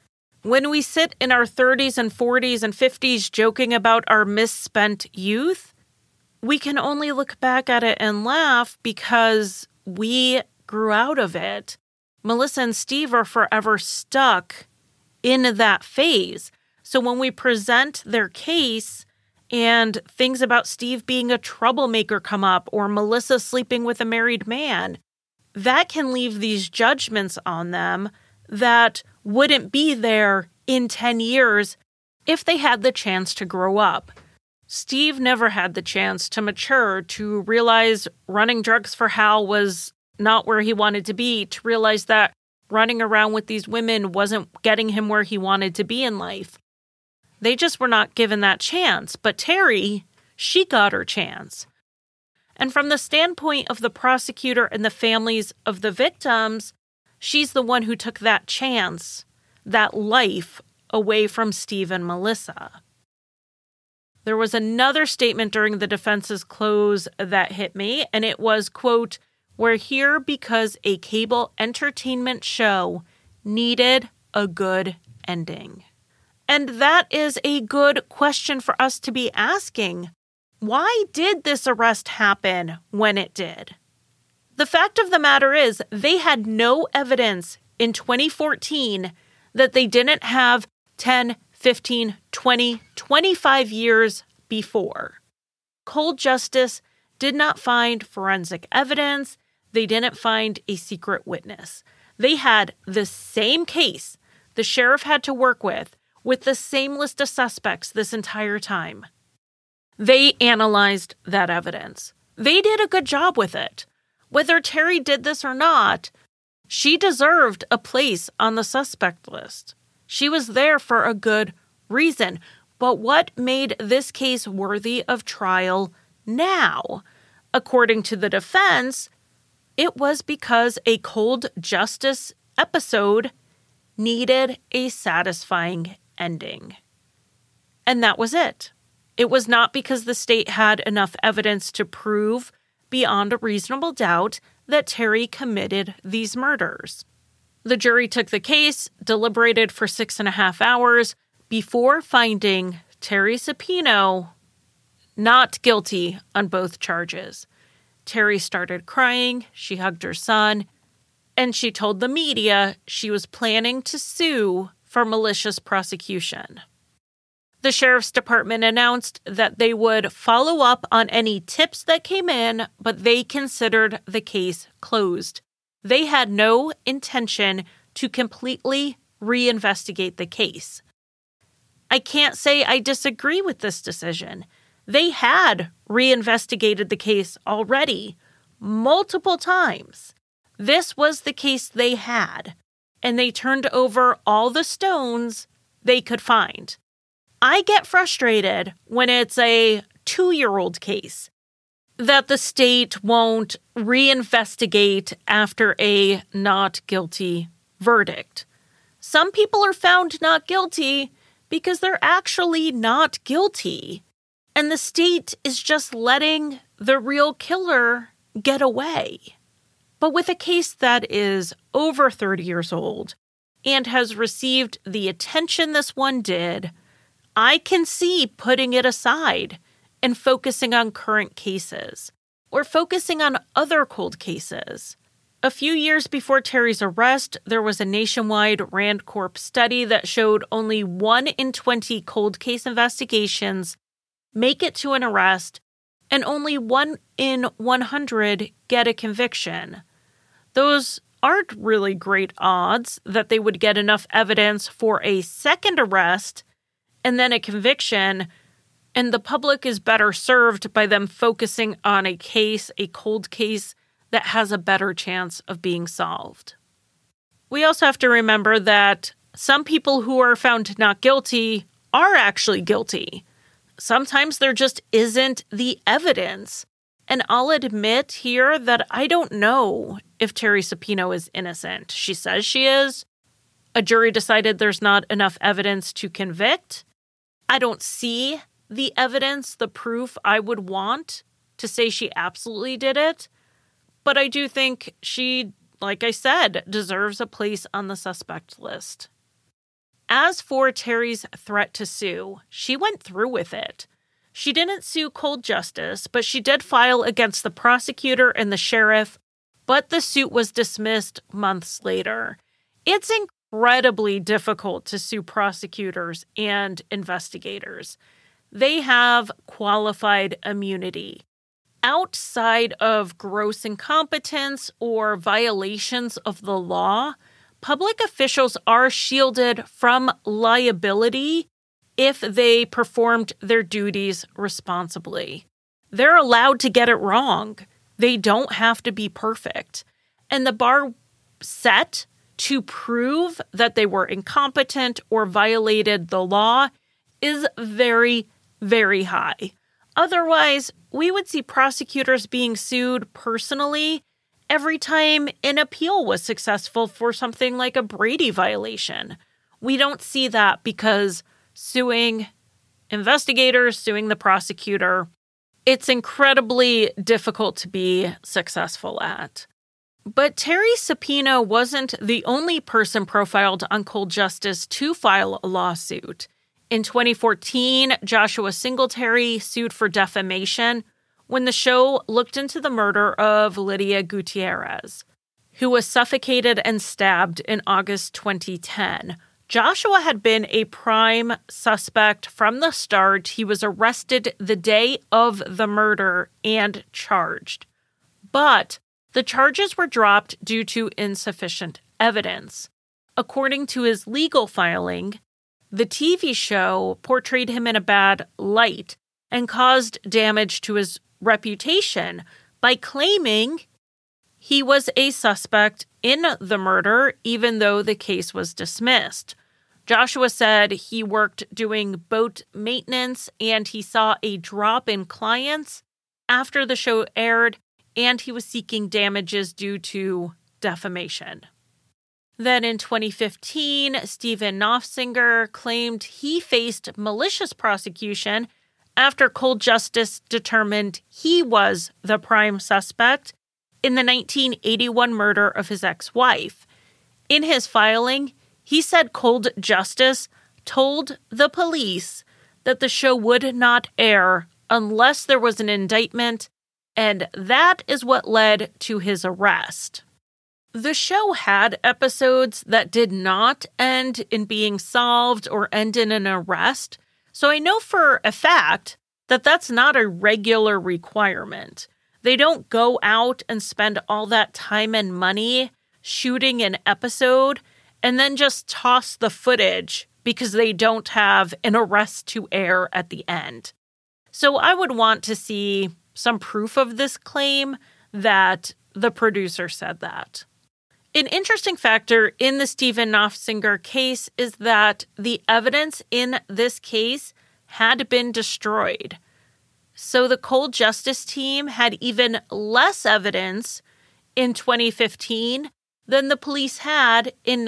When we sit in our 30s and 40s and 50s joking about our misspent youth, we can only look back at it and laugh because we grew out of it. Melissa and Steve are forever stuck in that phase. So when we present their case and things about Steve being a troublemaker come up or Melissa sleeping with a married man, that can leave these judgments on them that wouldn't be there in 10 years if they had the chance to grow up. Steve never had the chance to mature, to realize running drugs for Hal was not where he wanted to be, to realize that running around with these women wasn't getting him where he wanted to be in life. They just were not given that chance. But Terry, she got her chance. And from the standpoint of the prosecutor and the families of the victims, she's the one who took that chance, that life, away from Steve and Melissa. There was another statement during the defense's close that hit me, and it was, quote, "We're here because a cable entertainment show needed a good ending." And that is a good question for us to be asking. Why did this arrest happen when it did? The fact of the matter is, they had no evidence in 2014 that they didn't have 10, 15, 20, 25 years before. Cold Justice did not find forensic evidence. They didn't find a secret witness. They had the same case the sheriff had to work with the same list of suspects this entire time. They analyzed that evidence. They did a good job with it. Whether Terry did this or not, she deserved a place on the suspect list. She was there for a good reason. But what made this case worthy of trial now? According to the defense, it was because a Cold Justice episode needed a satisfying ending. And that was it. It was not because the state had enough evidence to prove beyond a reasonable doubt that Terry committed these murders. The jury took the case, deliberated for 6.5 hours before finding Terry Supino not guilty on both charges. Terry started crying, she hugged her son, and she told the media she was planning to sue for malicious prosecution. The sheriff's department announced that they would follow up on any tips that came in, but they considered the case closed. They had no intention to completely reinvestigate the case. I can't say I disagree with this decision. They had reinvestigated the case already, multiple times. This was the case they had, and they turned over all the stones they could find. I get frustrated when it's a 2-year-old case that the state won't reinvestigate after a not guilty verdict. Some people are found not guilty because they're actually not guilty, and the state is just letting the real killer get away. But with a case that is over 30 years old and has received the attention this one did, I can see putting it aside and focusing on current cases or focusing on other cold cases. A few years before Terry's arrest, there was a nationwide Rand Corp study that showed only 1 in 20 cold case investigations make it to an arrest and only 1 in 100 get a conviction. Those aren't really great odds that they would get enough evidence for a second arrest and then a conviction, and the public is better served by them focusing on a case, a cold case, that has a better chance of being solved. We also have to remember that some people who are found not guilty are actually guilty. Sometimes there just isn't the evidence. And I'll admit here that I don't know if Terry Supino is innocent. She says she is. A jury decided there's not enough evidence to convict. I don't see the evidence, the proof I would want to say she absolutely did it. But I do think she, like I said, deserves a place on the suspect list. As for Terry's threat to sue, she went through with it. She didn't sue Cold Justice, but she did file against the prosecutor and the sheriff, but the suit was dismissed months later. It's incredibly difficult to sue prosecutors and investigators. They have qualified immunity. Outside of gross incompetence or violations of the law, public officials are shielded from liability if they performed their duties responsibly. They're allowed to get it wrong. They don't have to be perfect. And the bar set to prove that they were incompetent or violated the law is very, very high. Otherwise, we would see prosecutors being sued personally every time an appeal was successful for something like a Brady violation. We don't see that because suing investigators, suing the prosecutor, it's incredibly difficult to be successful at. But Terry Supino wasn't the only person profiled on Cold Justice to file a lawsuit. In 2014, Joshua Singletary sued for defamation when the show looked into the murder of Lydia Gutierrez, who was suffocated and stabbed in August 2010. Joshua had been a prime suspect from the start. He was arrested the day of the murder and charged. But the charges were dropped due to insufficient evidence. According to his legal filing, the TV show portrayed him in a bad light and caused damage to his reputation by claiming he was a suspect in the murder, even though the case was dismissed. Joshua said he worked doing boat maintenance and he saw a drop in clients after the show aired, and he was seeking damages due to defamation. Then in 2015, Stephen Noffsinger claimed he faced malicious prosecution after Cold Justice determined he was the prime suspect in the 1981 murder of his ex-wife. In his filing, he said Cold Justice told the police that the show would not air unless there was an indictment, and that is what led to his arrest. The show had episodes that did not end in being solved or end in an arrest, so I know for a fact that that's not a regular requirement. They don't go out and spend all that time and money shooting an episode and then just toss the footage because they don't have an arrest to air at the end. So I would want to see some proof of this claim that the producer said that. An interesting factor in the Stephen Noffsinger case is that the evidence in this case had been destroyed. So the Cold Justice team had even less evidence in 2015 than the police had in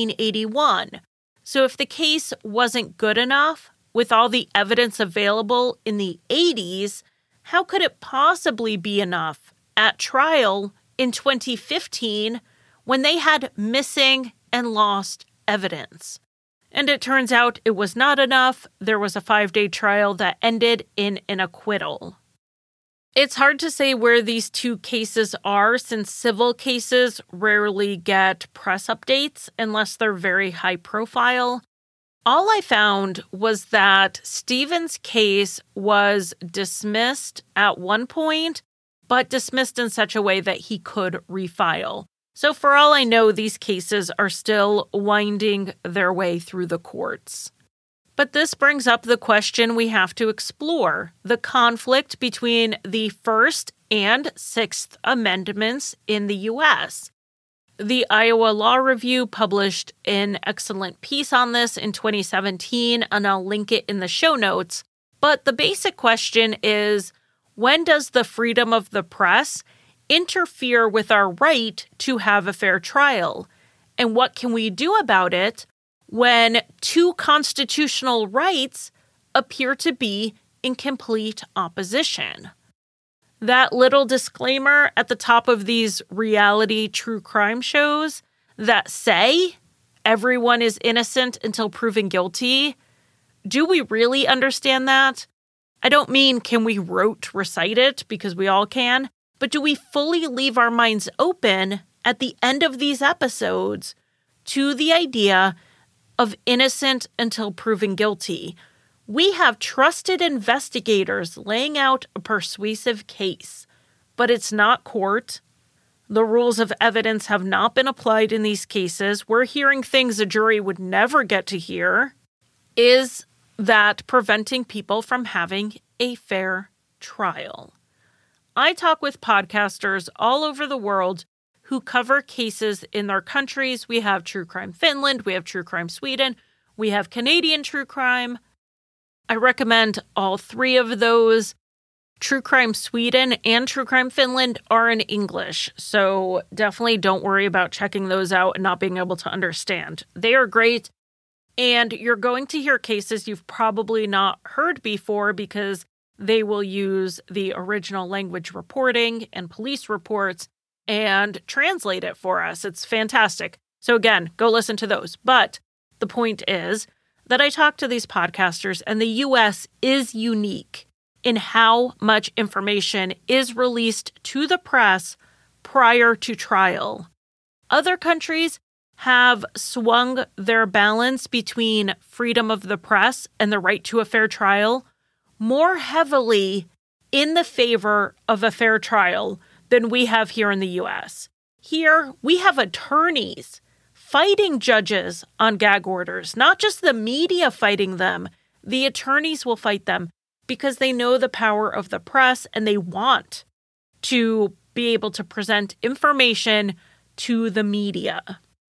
1981. So if the case wasn't good enough with all the evidence available in the 80s, how could it possibly be enough at trial in 2015 when they had missing and lost evidence? And it turns out it was not enough. There was a 5-day trial that ended in an acquittal. It's hard to say where these two cases are since civil cases rarely get press updates unless they're very high profile. All I found was that Stephen's case was dismissed at one point, but dismissed in such a way that he could refile. So for all I know, these cases are still winding their way through the courts. But this brings up the question we have to explore, the conflict between the First and Sixth Amendments in the U.S. The Iowa Law Review published an excellent piece on this in 2017, and I'll link it in the show notes. But the basic question is, when does the freedom of the press interfere with our right to have a fair trial? And what can we do about it when two constitutional rights appear to be in complete opposition? That little disclaimer at the top of these reality true crime shows that say, everyone is innocent until proven guilty. Do we really understand that? I don't mean can we rote recite it, because we all can, but do we fully leave our minds open at the end of these episodes to the idea of innocent until proven guilty? We have trusted investigators laying out a persuasive case, but it's not court. The rules of evidence have not been applied in these cases. We're hearing things a jury would never get to hear. Is that preventing people from having a fair trial? I talk with podcasters all over the world who cover cases in their countries. We have True Crime Finland, we have True Crime Sweden, we have Canadian True Crime. I recommend all three of those. True Crime Sweden and True Crime Finland are in English, so definitely don't worry about checking those out and not being able to understand. They are great, and you're going to hear cases you've probably not heard before because they will use the original language reporting and police reports and translate it for us. It's fantastic. So again, go listen to those. But the point is that I talk to these podcasters, and the U.S. is unique in how much information is released to the press prior to trial. Other countries have swung their balance between freedom of the press and the right to a fair trial more heavily in the favor of a fair trial than we have here in the U.S. Here, we have attorneys fighting judges on gag orders, not just the media fighting them. The attorneys will fight them because they know the power of the press and they want to be able to present information to the media.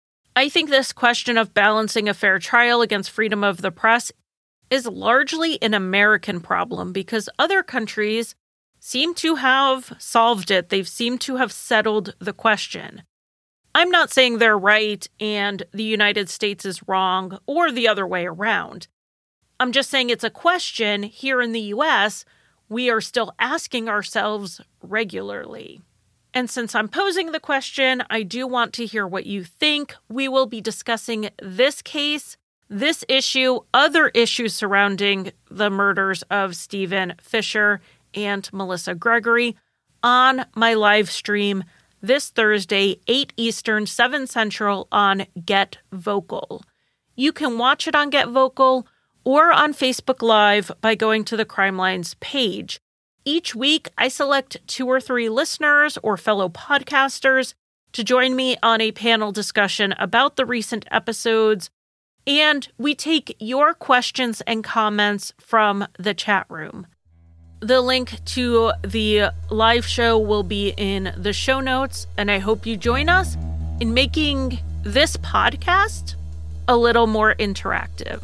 I think this question of balancing a fair trial against freedom of the press is largely an American problem because other countries seem to have solved it. They've seemed to have settled the question. I'm not saying they're right and the United States is wrong or the other way around. I'm just saying it's a question here in the U.S. we are still asking ourselves regularly. And since I'm posing the question, I do want to hear what you think. We will be discussing this case, this issue, other issues surrounding the murders of Stephen Fisher and Melissa Gregory on my live stream this Thursday, 8 Eastern, 7 Central on Get Vocal. You can watch it on Get Vocal or on Facebook Live by going to the Crime Lines page. Each week, I select 2 or 3 listeners or fellow podcasters to join me on a panel discussion about the recent episodes, and we take your questions and comments from the chat room. The link to the live show will be in the show notes, and I hope you join us in making this podcast a little more interactive.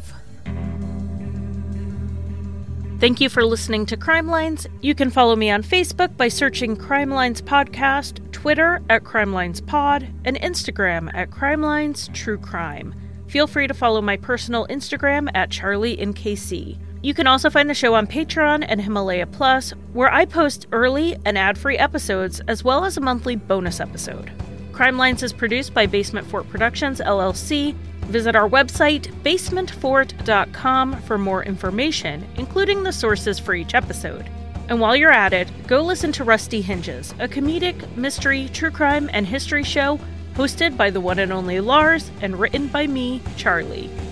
Thank you for listening to Crime Lines. You can follow me on Facebook by searching Crime Lines Podcast, Twitter at Crime Lines Pod, and Instagram at Crime Lines True Crime. Feel free to follow my personal Instagram at CharlieNKC. You can also find the show on Patreon and Himalaya Plus, where I post early and ad-free episodes, as well as a monthly bonus episode. Crime Lines is produced by Basement Fort Productions, LLC. Visit our website, basementfort.com, for more information, including the sources for each episode. And while you're at it, go listen to Rusty Hinges, a comedic, mystery, true crime, and history show hosted by the one and only Lars and written by me, Charlie.